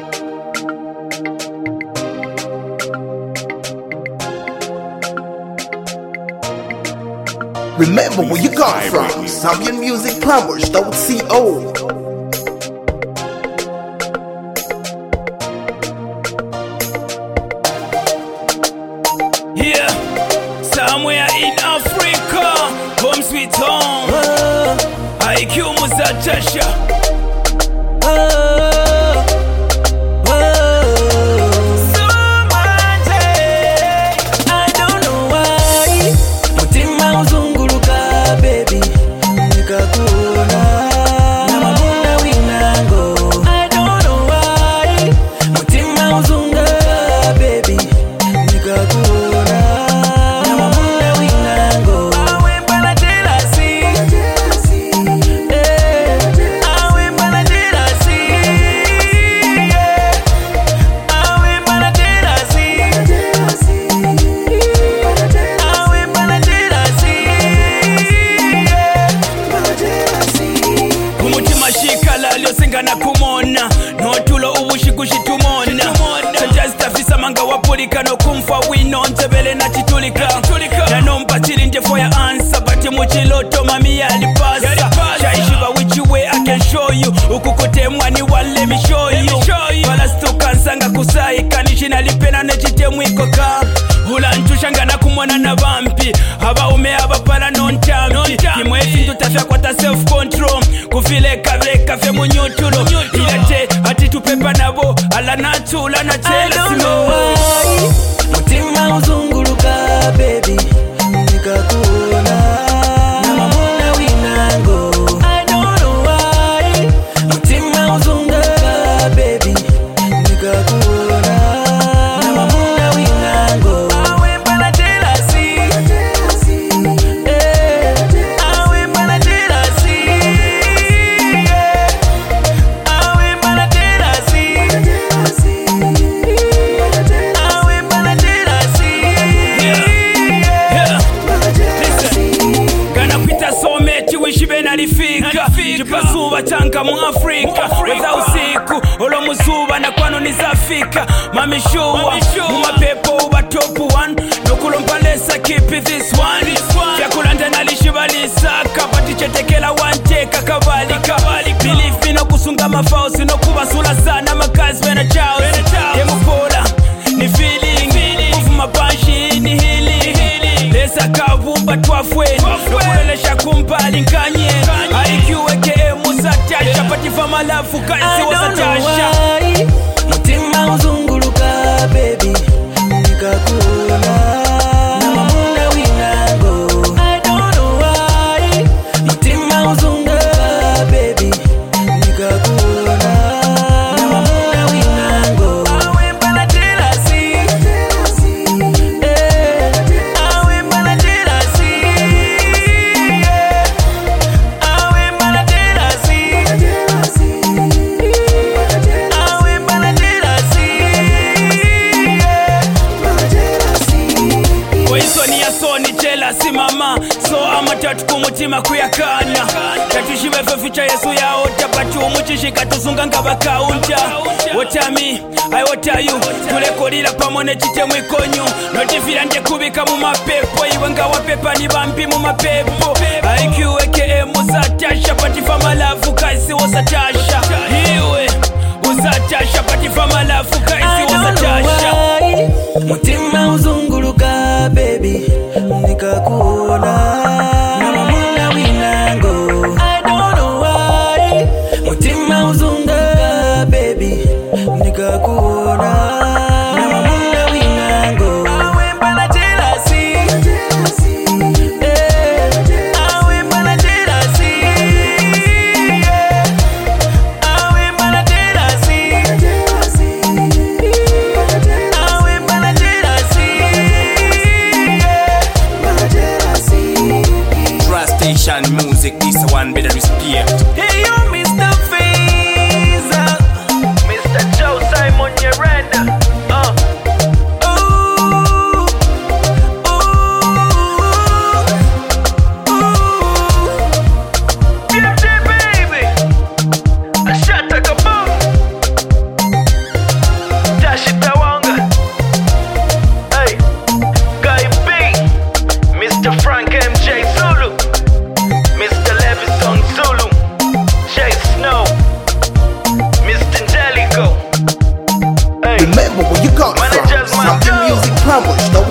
Remember where you come from. Zambian Music Plumbers.co. Yeah, somewhere in Africa, home sweet home. IQ Muzatasha. Singana kumona notulo ubushikushitumona sajastafisa manga wapulika no kumfa wino ntebele na chitulika nanompatili nje for your answer bati muchiloto mami yalipasa shaishiba which way I can show you ukukute mwani wale me show you palastuka nsanga kusayika nishinalipena nechitemwikoka ulanchushangana kumona na vampi abaume abapala nontampi kimwezi ntutafya kwata self control kufileka vleka fye munyutulo ilete ati tupepa nabo ala natula na tela simo mutima uzunguluka baby nikakuona na mamuna winango I don't know why mutima uzunguluka baby nikakuona na mamuna winango awe mbana jelasi awe mbana jelasi awe mbana jelasi awe mbana jelasi Gana kwita someti wishibe nalifika Jipasuba chanka mu Afrika Weza usiku olo musuba na kwano nizafika Mami shuwa Mumapepo uba top one Nokulompa lesa keep it this one Fyakulanda nalishiba lisaka Pati chetekela wanteka kavalika Believe me no kusunga mafausi No kubasula sana makazi wena chaos Yemupola ni feeling Kufuma banshi ni healing Lesa kavumba twafweni Nokulelesha kumpali nkanye Aikiweke musatasha Patifa malafu kaisi wasatasha mutima uzunguluka baby nikakuona na mamuna winango I don't know why mutima uzunguluka baby nikakuona na mamuna winango awe mbana jelasi awe mbana jelasi awe mbana jelasi awe mbana jelasi Waisoni ya soni jelasi mama So amatatu kumutima kuyakana Katushibefe ficha yesu ya ota Patu umuchishika tusunga ngaba kaunta What are me? What are you? Tulekolila pamone chite mwikonyu Notifila nje kubika mumapepo Iwenga wapepa ni bambi mumapepo IQ aka musatasha Patifa malafu kaisi wasatasha Iwe usatasha Patifa malafu kaisi wasatasha mutima uzunguluka baby nikakuona na mamuna winango I don't know why mutima uzunguluka baby nikakuona na mamuna winango awe mbana jelasi awe mbana jelasi awe mbana jelasi awe mbana jelasi Trust station music, this one better respect. hey yo Mr. Fazer Mr. Joe Simon Zambian music plumbers, don't